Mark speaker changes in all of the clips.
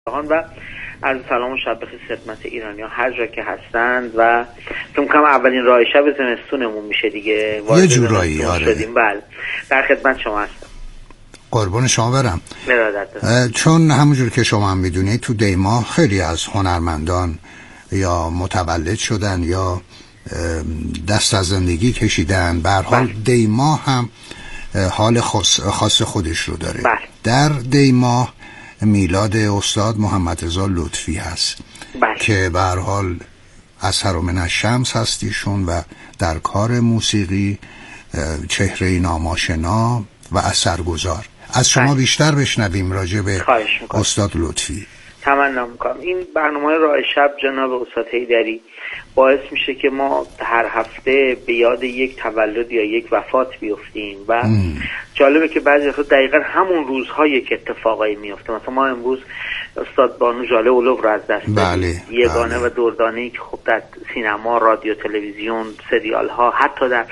Speaker 1: و عرض سلام و شب بخیر خدمت ایرانی‌ها هر جا که هستند و فکر کنم اولین راه شب زمستونمون میشه دیگه.
Speaker 2: یه جورایی آره.
Speaker 1: بله در خدمت شما هستم.
Speaker 2: قربون شما برم.
Speaker 1: ارادت.
Speaker 2: چون همونجور که شما هم میدونید تو دیما خیلی از هنرمندان یا متولد شدن یا دست از زندگی کشیدن. به هر حال دیما هم حال خاص خودش رو داره.
Speaker 1: بله.
Speaker 2: در دیما میلاد استاد محمد رضا لطفی هست.
Speaker 1: بله.
Speaker 2: که به هر حال اثر من الشمس هستیشون و در کار موسیقی چهره ناماشنا و اثرگذار. از شما بیشتر بشنویم راجع به استاد لطفی.
Speaker 1: تمنا میکنم. این برنامه راه شب جناب استاد حیدری باعث میشه که ما هر هفته به یاد یک تولد یا یک وفات بیفتیم و جالبه که بعضی وقتا دقیقا همون روزها یک اتفاقایی میفته. مثلا ما امروز استاد بانو ژاله اولو رو از دست دادیم. یگانه و دردانه‌ای که خب در سینما، رادیو، تلویزیون، سریال ها، حتی در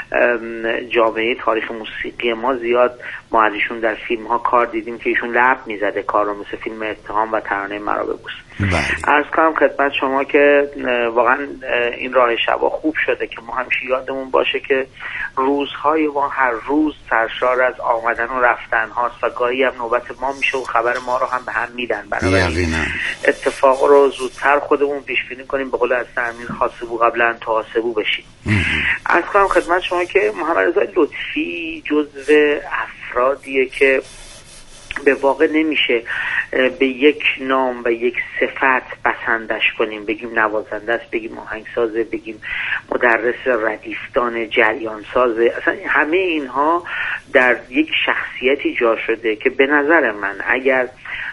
Speaker 1: جامعه تاریخ موسیقی ما زیاد ما از ایشون در فیلم ها کار دیدیم که ایشون لب میزده کار رو، مثل فیلم اتهام و ترانه مرا ببوس. عرض کنم خدمت شما که واقعا این راه شبا خوب شده که ما همیشه یادمون باشه که روزهای ما هر روز سرشار از آمدن و رفتن هاست و گاهی هم نوبت ما میشه و خبر ما رو هم به هم میدن. بنابراین اتفاق رو زودتر خودمون پیش بینی کنیم، به قول از امیر حاسبو قبل ان تحاسبو بشیم. عرض کنم خدمت شما که محمد رضا لطفی جزو افرادیه که به واقع نمیشه به یک نام و یک صفت بسندش کنیم، بگیم نوازنده است، بگیم آهنگسازه، بگیم مدرس ردیفدان، جریانسازه. اصلا همه اینها در یک شخصیتی جا شده که به نظر من اگر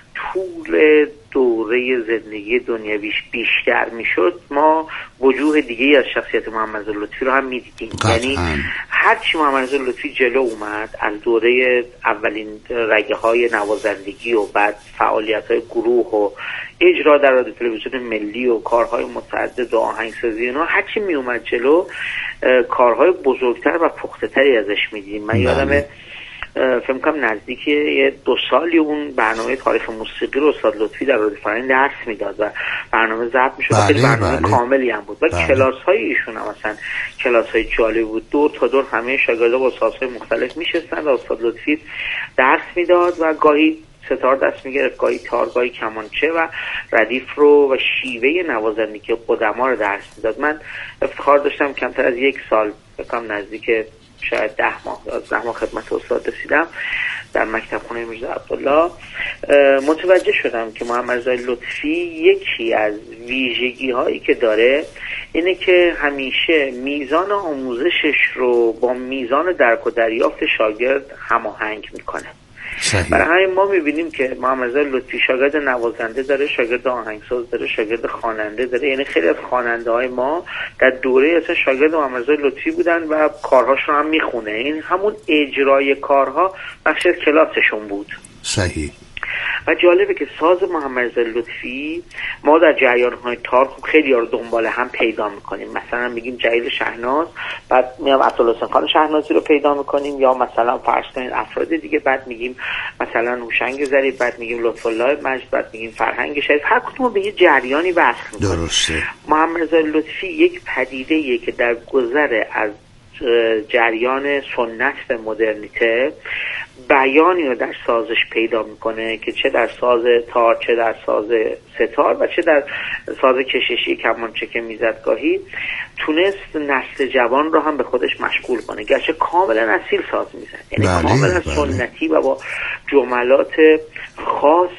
Speaker 1: طول دوره زندگی دنیویش بیشتر میشد ما وجوه دیگه از شخصیت محمد رضا لطفی رو هم میدیدیم. یعنی هرچی محمد رضا لطفی جلو اومد از دوره اولین رگه های نوازندگی و بعد فعالیت های گروه و اجرا در رادیو تلویزیون ملی و کارهای متعدد و آهنگسازی اینا، هرچی می اومد جلو کارهای بزرگتر و پخته تری ازش میدیدیم. من یادمه فکر کنم نزدیک 2 سالی اون برنامه تاریخ موسیقی رو استاد لطفی در رادیو فرهنگ درس میداد و برنامه ضبط میشد. خیلی برنامه کاملی هم بود و کلاس های ایشون هم مثلا کلاس های جالب بود. دور تا دور همه شاگردا با سازهای مختلف میشستن و استاد لطفی درس میداد و گاهی ستار دست میگرفت، گاهی تار، گاهی کمانچه و ردیف رو و شیوه نوازندگی قدما رو درس میداد. من افتخار داشتم کمتر از 1 سال بکنم نزدیک شاید 10 ماه خدمت استاد رسیدم در مکتب خونه میرزا عبدالله. متوجه شدم که محمد رضا لطفی یکی از ویژگی هایی که داره اینه که همیشه میزان آموزشش رو با میزان درک و دریافت شاگرد هماهنگ میکنه. برای همین ما میبینیم که محمد رضا لطفی شاگرد نوازنده داره، شاگرد آهنگساز داره، شاگرد خواننده داره. یعنی خیلی از خواننده های ما در دوره اصلا شاگرد محمد رضا لطفی بودن و کارهاش رو هم میخونه. این همون اجرای کارها بخشی از کلاسشون بود.
Speaker 2: صحیح.
Speaker 1: و جالبه که ساز محمد رضا لطفی ما در جریان‌های تار خوب خیلی ها رو دنبال هم پیدا میکنیم. مثلا میگیم جلیل شهناز، بعد میام عبدالحسین خان شهنازی رو پیدا میکنیم، یا مثلا فرض کنید افراد دیگه، بعد میگیم مثلا هوشنگ ظریف، بعد میگیم لطف الله مجد، بعد میگیم فرهنگ شریف. هر کدوم به یه جریانی وصل میکنیم.
Speaker 2: درسته.
Speaker 1: محمد رضا لطفی یک پدیده‌ایه که در گذر از جریان سنت به مدرنیته بیانی رو در سازش پیدا میکنه که چه در ساز تار، چه در ساز ستار و چه در ساز کششی کمانچه که میزد گاهی تونست نسل جوان رو هم به خودش مشغول کنه. گرچه کاملا اصیل ساز میزد، یعنی کاملا سنتی و با جملات خاص،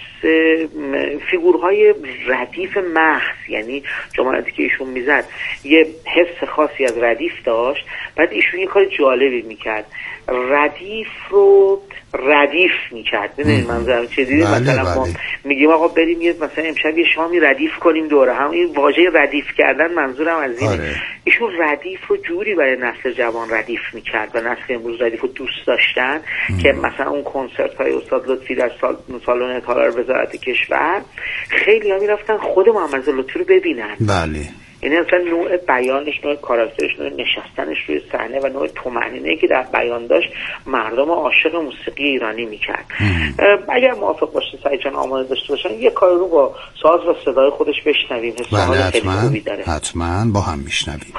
Speaker 1: فیگورهای ردیف محض. یعنی جملاتی که ایشون میزد یه حس خاصی از ردیف داشت. بعد ایشون یه کار جالبی میکرد، ردیف رو ردیف میکرد. ببینید منظورم چه دیدید؟ مثلا ما میگیم آقا بریم یه مثلا امشب یه شامی ردیف کنیم دوره هم. این واژه ردیف کردن منظورم از اینه. ایشون ردیف رو جوری برای نسل جوان ردیف میکرد و نسل امروز ردیف رو دوست داشتن که مثلا اون کنسرت های استاد لطفی در سالن اطلاع وزارت کشور خیلی ها میرفتن خود محمد رضا لطفی رو ببینن.
Speaker 2: بله.
Speaker 1: یعنی اصلا نوع بیانش، نوع کاراکترش، نوع نشستنش روی صحنه و نوع طمأنینه‌ای که در بیان داشت مردم عاشق موسیقی ایرانی میکرد. اگر موافق باشید سعید جان، آماده داشته باشن یه کار رو با ساز و صدای خودش بشنویم.
Speaker 2: بله حتما با هم میشنویم.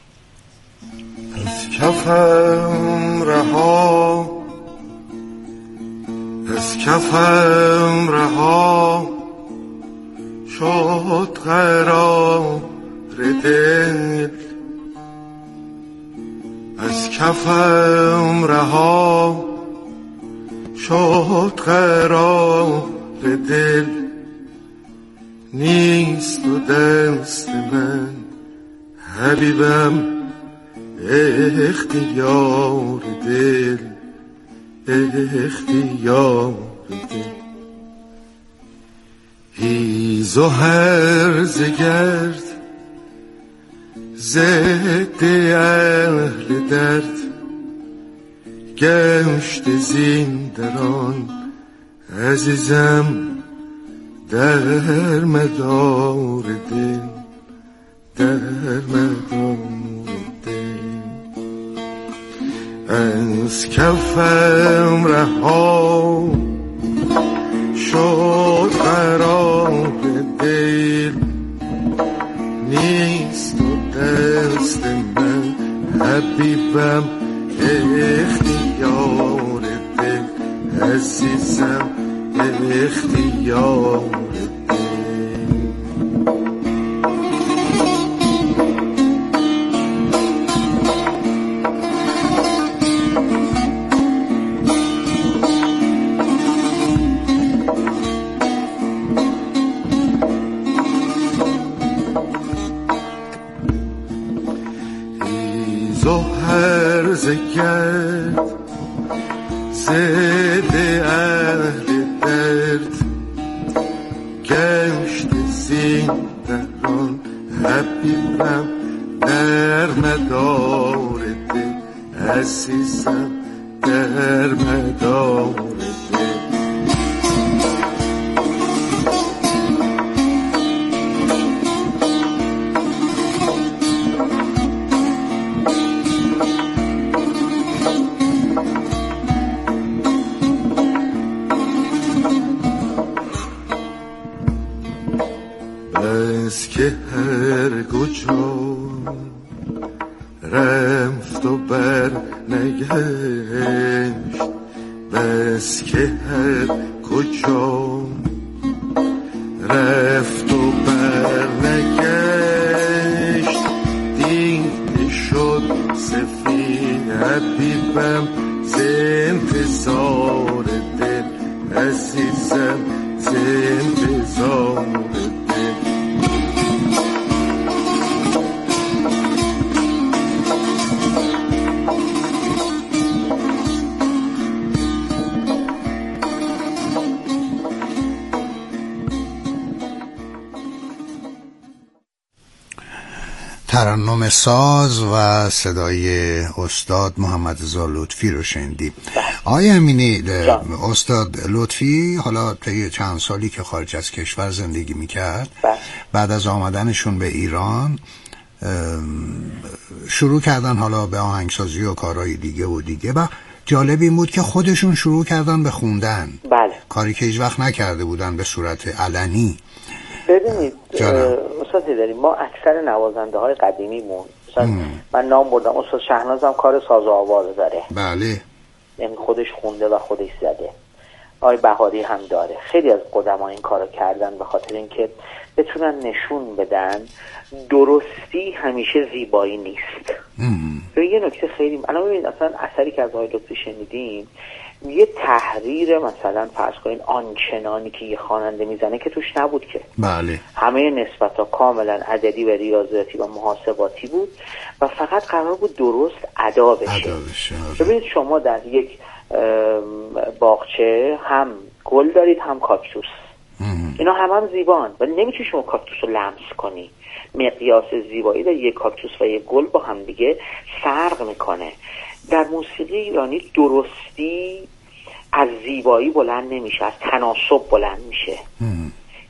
Speaker 3: از کفم رها، از کفم رها شد قرار دل، از کفم رها شد قرار دل، نیست و دست من حبیبم اختیار دل، اختیار دل. هیز و هرز گرد ضد اهل درد، گشت زیندران عزیزم در مدار دل، در مدار دل. از کفم رها شد قرار دل، نیست و دست من حبیبم اختیار دل، عزیزم اختیار دل. زگرد زد اهل درد، گشت زیندران حبیبم در مدار دل، عزیزم در مدار دل. بس که هر کجا رفت و بر نگشت، بس که هر کجا رفت و بر نگشت، دیده شد سفید حبیبم ز انتظار دل، عزیزم ز انتظار دل.
Speaker 2: ترنم ساز و صدای استاد محمد رضا لطفی رو شنیدیم. آقای امینی، استاد لطفی حالا طی چند سالی که خارج از کشور زندگی میکرد، بعد از آمدنشون به ایران شروع کردن حالا به آهنگسازی و کارهای دیگه و دیگه، و جالب این بود که خودشون شروع کردن به خوندن.
Speaker 1: بله.
Speaker 2: کاری که هیچ وقت نکرده بودن به صورت علنی.
Speaker 1: ببینید استاد داریم، ما اکثر نوازنده های قدیمیمون مثلا من نام بردم، استاد شهناز هم کار ساز و آواز داره.
Speaker 2: بله.
Speaker 1: یعنی خودش خونده و خودش زده. آقای بهاری هم داره. خیلی از قدما این کارو کردن به خاطر اینکه بتونن نشون بدن درستی همیشه زیبایی نیست. یه نکته خیلی الان ببینید، اصلا اثری که از آقای لطفی شنیدیم یه تحریر مثلا فرض کنین آنچنانی که یه خواننده میزنه که توش نبود که.
Speaker 2: بله.
Speaker 1: همه نسبت‌ها کاملا عددی و ریاضیاتی و محاسباتی بود و فقط قرار بود درست ادا بشه. ببینید شما در یک باغچه هم گل دارید هم کاکتوس. اینا هم زیبان ولی نمیتونی شما کاکتوس رو لمس کنی. مقیاس زیبایی در یک کاکتوس و یک گل با هم دیگه فرق میکنه. در موسیقی ایرانی درستی از زیبایی بلند نمیشه، از تناسب بلند میشه.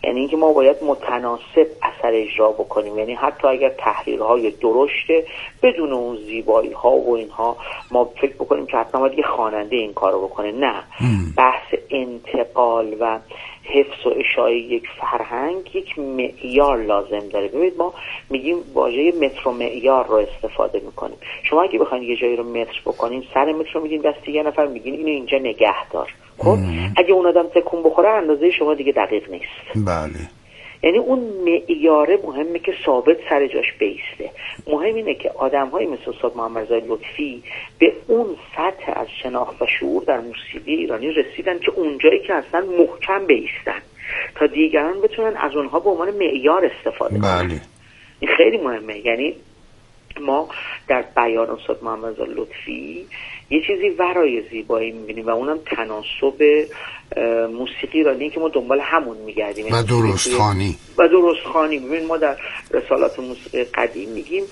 Speaker 1: یعنی اینکه ما باید متناسب اثر اجرا بکنیم، یعنی حتی اگر تحریرهای درشته بدون اون زیبایی ها و اینها ما فکر بکنیم که حتما باید یه خواننده این کارو بکنه. نه، بحث انتقال و حفظ و اشاعه یک فرهنگ یک معیار لازم داره. ببینید ما میگیم واژه متر و معیار رو استفاده میکنیم. شما اگه بخواید یه جایی رو متر بکنین، سر متر رو میگین دست یه نفر، میگین اینو اینجا نگه دار. خب اگه اون آدم تکون بخوره اندازه شما دیگه دقیق نیست.
Speaker 2: بله.
Speaker 1: یعنی اون معیاره مهمه که ثابت سر جاش بیسته. مهم اینه که آدم‌هایی مثل استاد محمد رضا لطفی به اون سطح از شناخت و شعور در موسیقی ایرانی رسیدن که اونجایی که اصلا محکم بیستن تا دیگران بتونن از اونها به عنوان معیار استفاده کنن.
Speaker 2: بله.
Speaker 1: این خیلی مهمه. یعنی ما در بیان استاد محمد رضا لطفی یه چیزی ورای زیبایی می‌بینیم و اونم تناسب موسیقی ایرانی که ما دنبال همون می‌گردیم
Speaker 2: و درستخوانی. ببین ما در رسالات موسیقی قدیم میگیم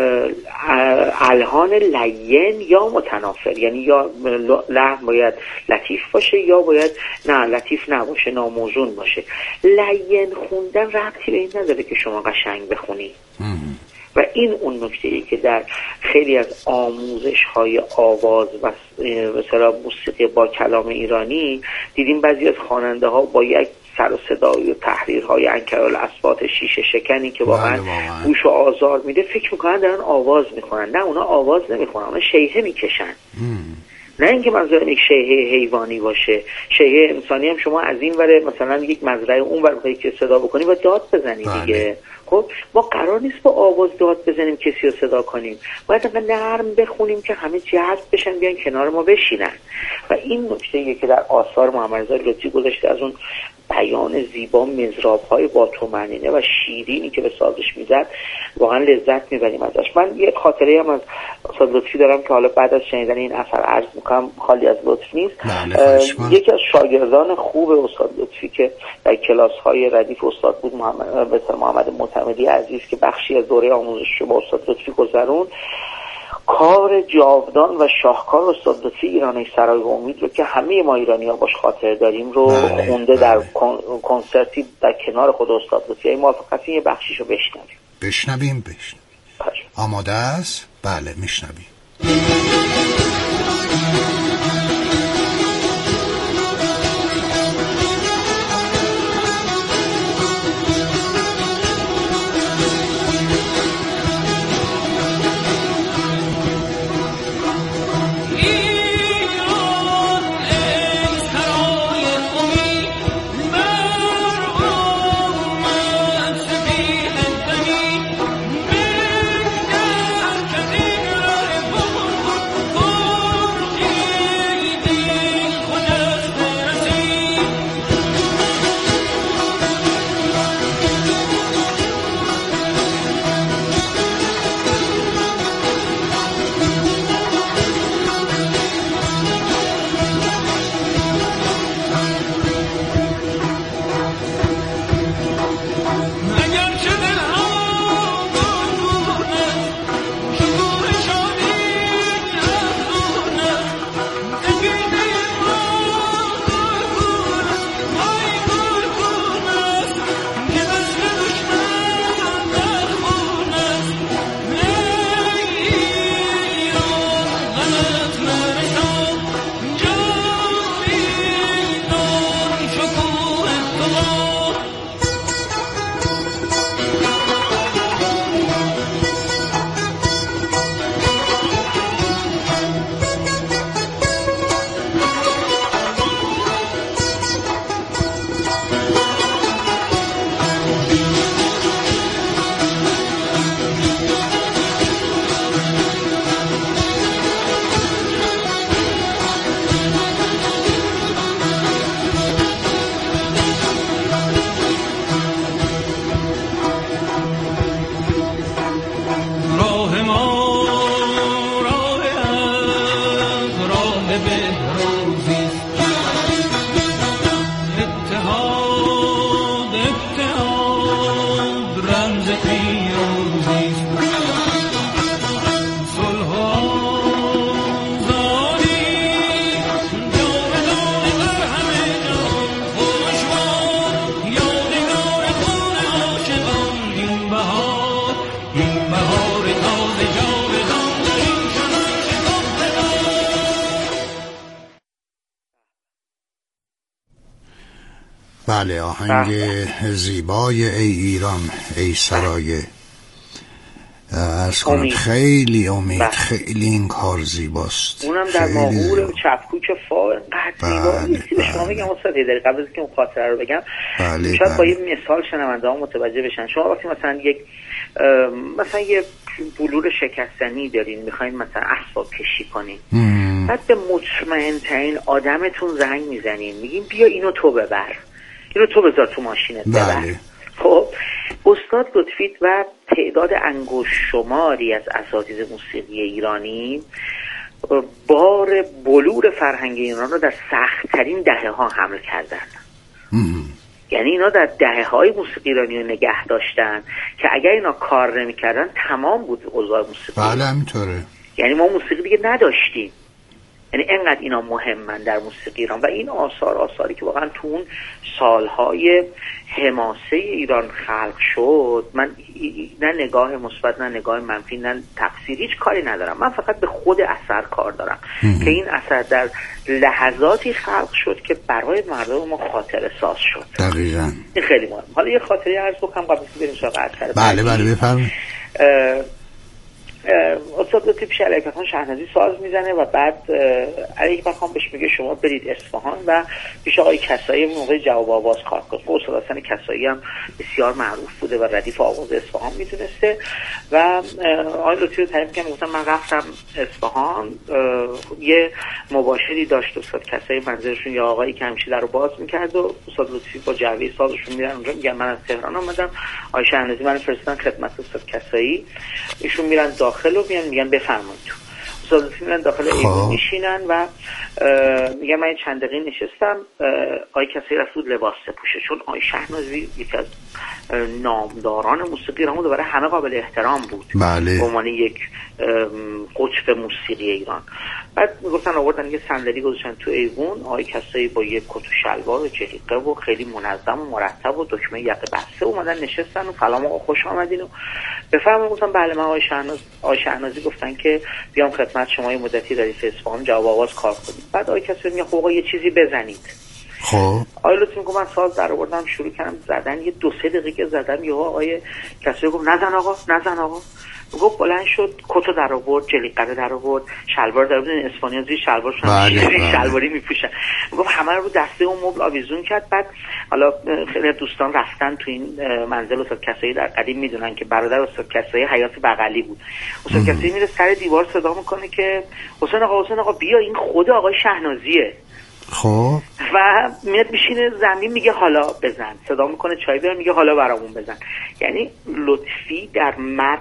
Speaker 2: الحان لین یا متنافر، یعنی یا لحن باید لطیف باشه یا باید نه لطیف نباشه، ناموزون باشه. لین خوندن ربطی به این نداره که شما قشنگ بخونی. و این اون نکته‌ای که در خیلی از آموزش‌های آواز و مثلا موسیقی با کلام ایرانی دیدیم بعضی از خواننده‌ها با یک سر و صدای و تحریرهای انکرالاصوات شیشه شکنی که واقعا گوش و آزار میده فکر میکنن دارن آواز میکنن. نه، اونا آواز نمیکنن، اونا شیهه میکشن. نه اینکه منظورم یک شیهه حیوانی باشه، شیهه انسانی هم شما از این وره مثلا یک مزرعه اون ور بخوای که صدا بکنی و داد بزنی دیگه. خب ما قرار نیست با آواز داد بزنیم کسی رو صدا کنیم، باید انقدر نرم بخونیم که همه جذب بشن بیان کنار ما بشینن. و این نکته‌ایه که در آثار محمد رضا لطفی گذاشته، از اون بیان زیبا، مضراب‌های با طمأنینه و شیرینی که به سازش میزد واقعا لذت میبریم ازش. من یه خاطره هم از استاد لطفی دارم که حالا بعد از شنیدن این اثر عرض میکنم، خالی از لطف نیست. یکی از شاگردان خوب استاد لطفی که در کلاس‌های ردیف استاد بود، محمد معتمدی عزیز که بخشی از دوره آموزشی با استاد لطفی گذرون، کار جاودان و شاهکار استاد لطفی ایرانی سرای امید رو که همه ما ایرانی‌ها باش خاطر داریم رو خونده در کنسرتی در کنار خود استاد لطفی. این موافقتی یه بخشیشو بشنویم. آماده است؟ بله میشنویم. بله، آهنگ زیبای ای ایران ای سرای عرض کنم خیلی امید. خیلی این کار زیباست،
Speaker 1: اونم در ماهور چپکوچ فا انقدر زیبا نیستی. به شما میگم استاد هیدری قبل از اینکه اون خاطره رو بگم شاید با یه مثال شنونده ها متوجه بشن. شما وقتی مثلا یه بلور شکستنی دارین، میخواین مثلا اسباب کشی کنین، بعد به مطمئن ترین آدمتون زنگ میزنین، میگین بیا اینو تو ببر، اینو تو بذار تو ماشینت ببر. خب استاد لطفی و تعداد انگشت شماری از اساتید موسیقی ایرانی بار بلور فرهنگ ایران رو در سخت‌ترین دهه‌ها حمل کردن. یعنی اینا در دهه‌های موسیقی ایرانی رو نگه داشتن که اگر اینا کار نمی‌کردن تمام بود اوضاع موسیقی.
Speaker 2: بله همینطوره.
Speaker 1: یعنی ما موسیقی دیگه نداشتیم. یعنی انقدر اینا مهمن در موسیقی ایران و این آثاری که واقعا تو اون سالهای حماسه ایران خلق شد، من نه نگاه مثبت نه نگاه منفی نه تقصیر هیچ کاری ندارم، من فقط به خود اثر کار دارم که این اثر در لحظاتی خلق شد که برای مردم ما خاطره ساز شد.
Speaker 2: دقیقاً
Speaker 1: این خیلی مهم. حالا یه خاطره عرض بکنم قبل از بریم سراغ اثر.
Speaker 2: بله بفرمایید.
Speaker 1: استاد لطفی پیش علی اکبرخان شهنازی ساز میزنه و بعد علی اکبرخان بهش میگه شما برید اصفهان و پیش آقای کسایی موقع جواب آواز کار کنید. استاد حسن کسایی هم بسیار معروف بوده و ردیف آواز اصفهان میدونسته و آقای لطفی رو تعریف میکنم. گفتم من رفتم اصفهان، یه مباشری داشت استاد کسایی منظرشون یا آقایی که همیشه در رو باز میکرد و استاد لطفی با جعبه سازشون میرن اونجا، میگن من از تهران اومدم، آقای شهنازی من فرستادن خدمت استاد کسایی، ایشون میرن داخل و میگن بفرمایید تو. استاد لطفی میرن داخل ایوان میشینن و میگن من چند دقیقه نشستم، آقای کسایی رفت لباس بپوشه چون آقای شهنازی یکی از نامداران موسیقی ایران بود و برای همه قابل احترام بود.
Speaker 2: بله.
Speaker 1: به عنوان یک قطب موسیقی ایران. بعد میگفتن آوردن یه صندلی گذاشتن تو ایوون، آقای کسایی با یک کت و شلوار و جلیقه و خیلی منظم و مرتب و دکمه یقه بسته اومدن نشستن و سلام آقا خوش آمدین و بفرمایید. گفتم بله من آقای شهنازی گفتن که بیام خدمت شما یه مدتی ردیف اصفهان جواب آواز کار کنید. بعد آقای کسایی میگه خب آقا یه چیزی بزنید.
Speaker 2: خب
Speaker 1: آقای لطفی میگه من ساز در آوردم شروع کردم زدن، یه 2-3 دقیقه که زدم یهو آقای کسایی گفت نزن آقا. گفت بلند شد کتو در آورد، جلیقه رو در آورد، شلوار در آورد، اسپانیا زیر شلوارشون شلواری میپوشن. گفت همه رو دسته اون مبل آویزون کرد. بعد حالا خیلی دوستان رفتن تو این منزل استاد کسایی در قدیم میدونن که برادر استاد کسایی حیات بغلی بود. استاد کسایی میره سر دیوار صدا میکنه که حسین آقا بیا این خود آقای شهنازیه.
Speaker 2: خب
Speaker 1: و میاد میشینه زمین میگه حالا بزن، صدا میکنه چای بیار میگه حالا برامون بزن. یعنی لطفی در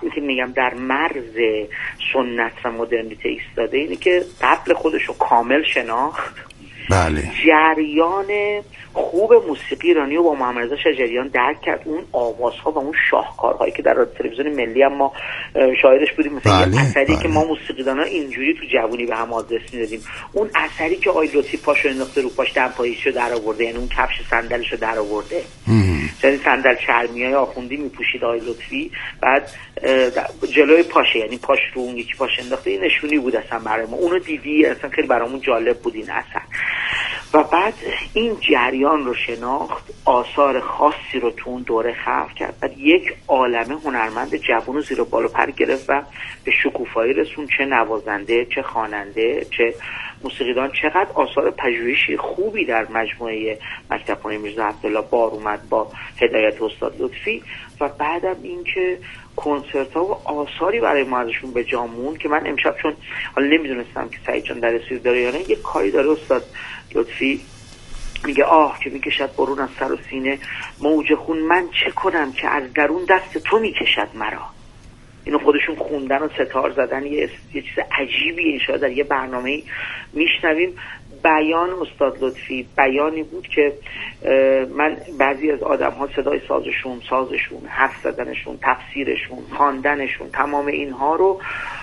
Speaker 1: مرز سنت و مدرنیته ایستاده، اینه که قبل خودشو کامل شناخت.
Speaker 2: بله.
Speaker 1: جریان خوب موسیقی ایرانی رو با محمد رضا شجریان درک کرد، اون آوازها و اون شاهکارهایی که در تلویزیون ملی هم ما شاهدش بودیم، مثلا یه اثری که ما موسیقیدانا اینجوری تو جوونی به هم آدرس میدادیم، اون اثری که آقای لطفی پاشو انداخته رو پاش دمپاییشو در آورده، یعنی اون کفش صندلشو در آورده، یعنی صندل چرمیای آخوندی میپوشید آقای لطفی، بعد جلوی پاشه یعنی پاش رو اون یکی پاش انداخته، این نشونی بود اصلا برای ما، اونو دیدی اصلا خیلی برامون جالب بود این اثر. و بعد این جریان رو شناخت، آثار خاصی رو تو اون دوره خلق کرد، بعد یک عالمه هنرمند جوان رو زیر بال و پر گرفت و به شکوفایی رسون، چه نوازنده، چه خواننده، چه موسیقیدان. چقدر آثار پژوهشی خوبی در مجموعه مکتب هنری میرزا عبدالله بار اومد با هدایت استاد لطفی. و بعدم این که کنسرت ها و آثاری برای ما ازشون به جا موند که من امشب چون حالا نمیدونستم که سعید جان در رسید داره یا نه، یه کاری داره استاد لطفی میگه آه که میکشد برون از سر و سینه موج خون، من چه کنم که از درون دست تو میکشد مرا. اینو خودشون خوندن و ستار زدن، یه چیز عجیبی انشاءالله در یه برنامه میشنویم. بیان استاد لطفی بیانی بود که من بعضی از آدم ها صدای سازشون، حرف زدنشون، تفسیرشون، خواندنشون، تمام اینها رو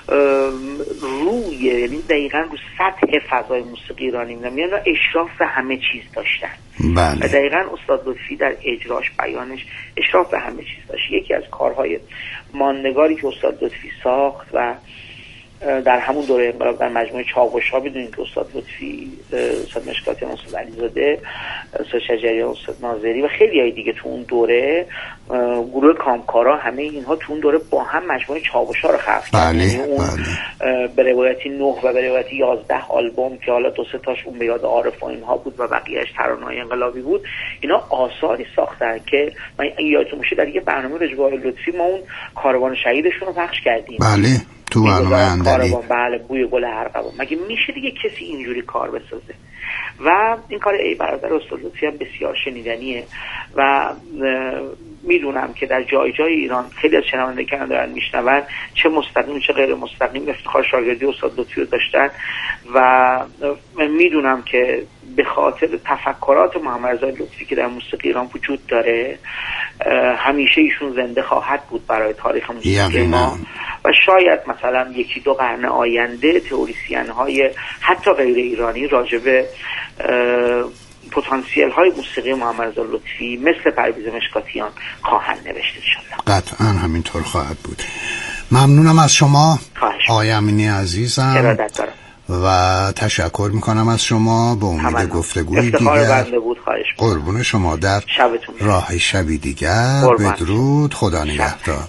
Speaker 1: روی یعنی دقیقاً رو سطح فضای موسیقی ایرانی میدونم، اشراف به همه چیز داشتن.
Speaker 2: بله.
Speaker 1: و دقیقاً استاد لطفی در اجراش بیانش اشراف به همه چیز داشت. یکی از کارهای ماندگاری که استاد لطفی ساخت و در همون دوره انقلاب در مجموعه چاوش‌ها بدونید که استاد لطفی، استاد مشکاتیان، استاد علیزاده، استاد شجریان، استاد ناظری و خیلی های دیگه تو اون دوره، گروه کامکارا، همه اینها تو اون دوره با هم مجموعه چاوش‌ها رو خلق کردن. یعنی اون به روایتی 9 و به روایتی 11 آلبوم که حالا 2-3 تاش اون به یاد عارف و اینها بود و بقیه‌اش ترانه‌های انقلابی بود، اینا آثاری ساختن که من یادتون باشه در یه برنامه راجع به آقای لطفی ما اون کاروان شهیدشون رو پخش کردیم.
Speaker 2: بله تو برنامه اندلی.
Speaker 1: بله، بوی گل ارغوان. مگه میشه دیگه کسی اینجوری کار بسازه؟ و این کار ای برادر استاد لطفی هم بسیار شنیدنیه و میدونم که در جای جای ایران خیلی از شنوندگان دارن میشنون، چه مستقیم چه غیر مستقیم افتخار شاگردی استاد لطفی رو داشتن و من میدونم که به خاطر تفکرات محمد رضا لطفی که در موسیقی ایران وجود داره همیشه ایشون زنده خواهد بود برای تاریخ موسیقی ما و شاید مثلا 1-2 قرن آینده تئوریسین های حتی غیر ایرانی راجب پتانسیل های موسیقی محمد رضا لطفی مثل پرویز مشکاتیان خواهند نوشت انشالله.
Speaker 2: قطعا همینطور خواهد بود. ممنونم از شما آقای امینی عزیزم و تشکر میکنم از شما. به امید گفتگوی دیگر. قربون شما. در راه شبی دیگر. بدرود. خدا نگهدار.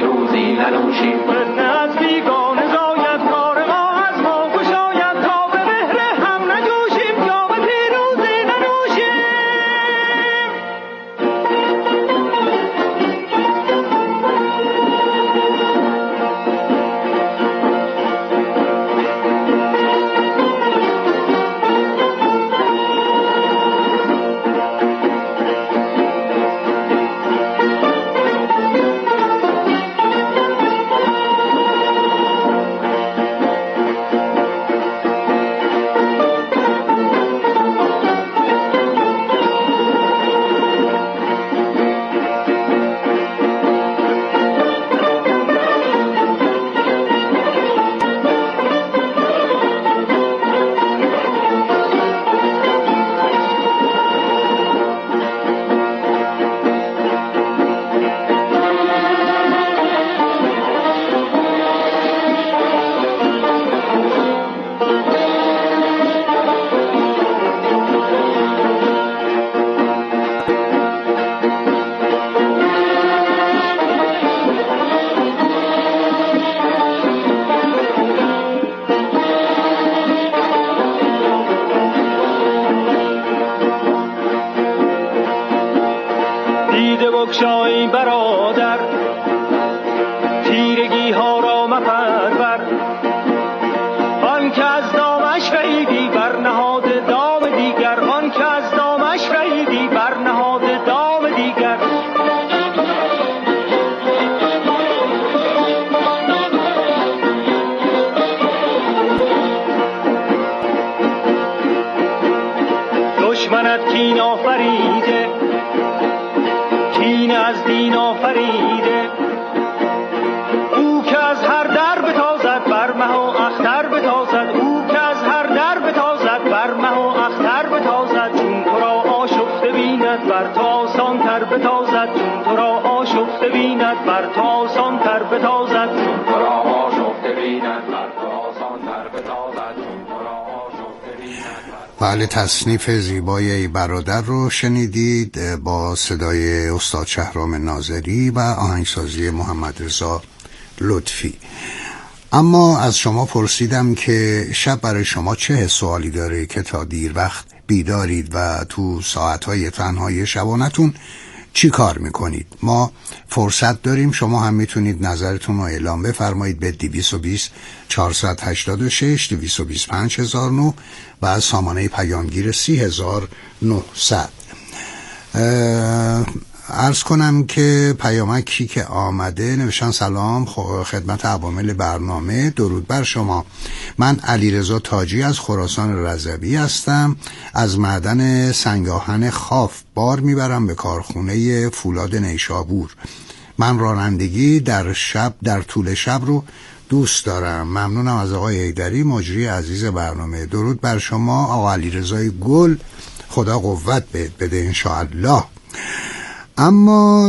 Speaker 4: پیروزی ننوشیم. از بیگانه زاید کار ما از ما گشاید تا به مهر هم نجوشیم یا به پیروزی ننوشیم. بگشای برادر تیرگی ها را مپرور، آن که از دامش رهیدی بر نهاد دام دیگر، آن که از دامش رهیدی بر نهاد دام دیگر. دشمنت کین آفریده، کین از دین آفریده، او که از هر در بتازد بر مه و اختر بتازد، او که از هر در بتازد بر مه و اختر بتازد، چون تو را آشفته بیند بر تو آسان تر بتازد، چون تو را آشفته بیند بر تو آسان تر بتازد، چون تو را آشفته بیند بر تو آسان تر بتازد، چون تو را آشفته بیند.
Speaker 2: بله، تصنیف زیبای ای برادر رو شنیدید با صدای استاد شهرام ناظری و آهنگسازی محمد رضا لطفی. اما از شما پرسیدم که شب برای شما چه سوالی داره که تا دیر وقت بیدارید و تو ساعتهای تنهای شبانتون چی کار میکنید؟ ما فرصت داریم، شما هم میتونید نظرتون رو اعلام بفرمایید به 220 486 225 1009 و از سامانه پیامگیر 30900. عرض کنم که پیامکی که آمده نوشتن سلام خدمت عوامل برنامه، درود بر شما. من علیرضا تاجی از خراسان رضوی هستم. از معدن سنگاهن خاف بار میبرم به کارخونه فولاد نیشابور. من رانندگی در طول شب رو دوست دارم. ممنونم از آقای ایدری مجری عزیز برنامه. درود بر شما آقا علیرضای گل، خدا قوت بده انشاءالله. اما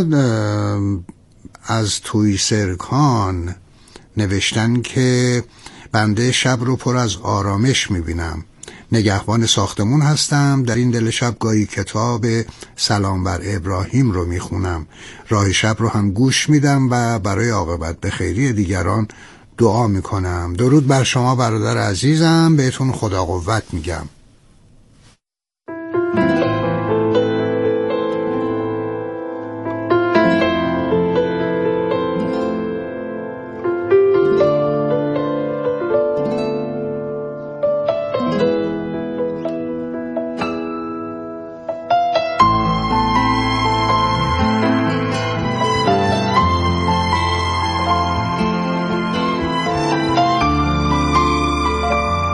Speaker 2: از توی سرکان نوشتن که بنده شب رو پر از آرامش میبینم. نگهبان ساختمون هستم. در این دل شب گاهی کتاب سلام بر ابراهیم رو میخونم. راه شب رو هم گوش میدم و برای عاقبت به خیری دیگران دعا میکنم. درود بر شما برادر عزیزم، بهتون خدا قوت میگم.